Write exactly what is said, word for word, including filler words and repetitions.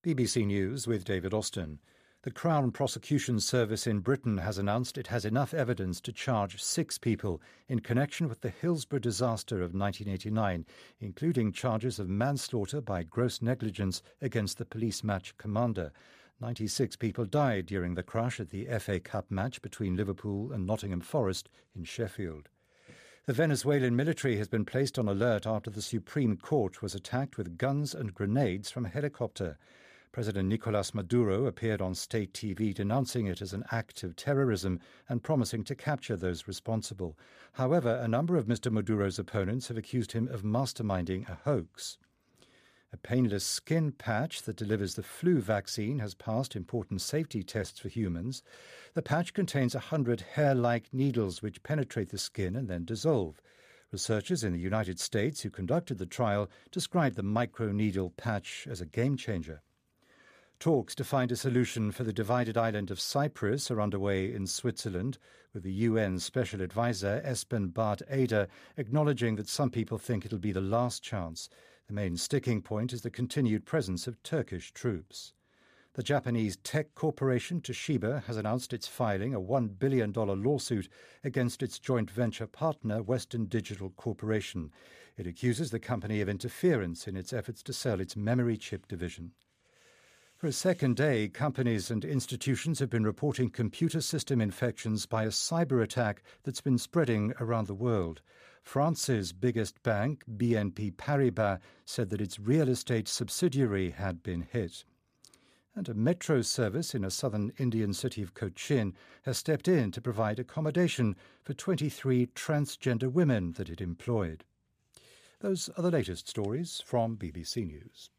B B C News with David Austin. The Crown Prosecution Service in Britain has announced it has enough evidence to charge six people in connection with the Hillsborough disaster of nineteen eighty-nine, including charges of manslaughter by gross negligence against the police match commander. ninety-six people died during the crash at the F A Cup match between Liverpool and Nottingham Forest in Sheffield. The Venezuelan military has been placed on alert after the Supreme Court was attacked with guns and grenades from a helicopter. President Nicolas Maduro appeared on state T V denouncing it as an act of terrorism and promising to capture those responsible. However, a number of Mister Maduro's opponents have accused him of masterminding a hoax. A painless skin patch that delivers the flu vaccine has passed important safety tests for humans. The patch contains one hundred hair-like needles which penetrate the skin and then dissolve. Researchers in the United States who conducted the trial described the microneedle patch as a game-changer. Talks to find a solution for the divided island of Cyprus are underway in Switzerland, with the U N Special Advisor Espen Barth Eder acknowledging that some people think it'll be the last chance. The main sticking point is the continued presence of Turkish troops. The Japanese tech corporation Toshiba has announced it's filing a one billion dollars lawsuit against its joint venture partner, Western Digital Corporation. It accuses the company of interference in its efforts to sell its memory chip division. For a second day, companies and institutions have been reporting computer system infections by a cyber attack that's been spreading around the world. France's biggest bank, B N P Paribas, said that its real estate subsidiary had been hit. And a metro service in a southern Indian city of Cochin has stepped in to provide accommodation for twenty-three transgender women that it employed. Those are the latest stories from B B C News.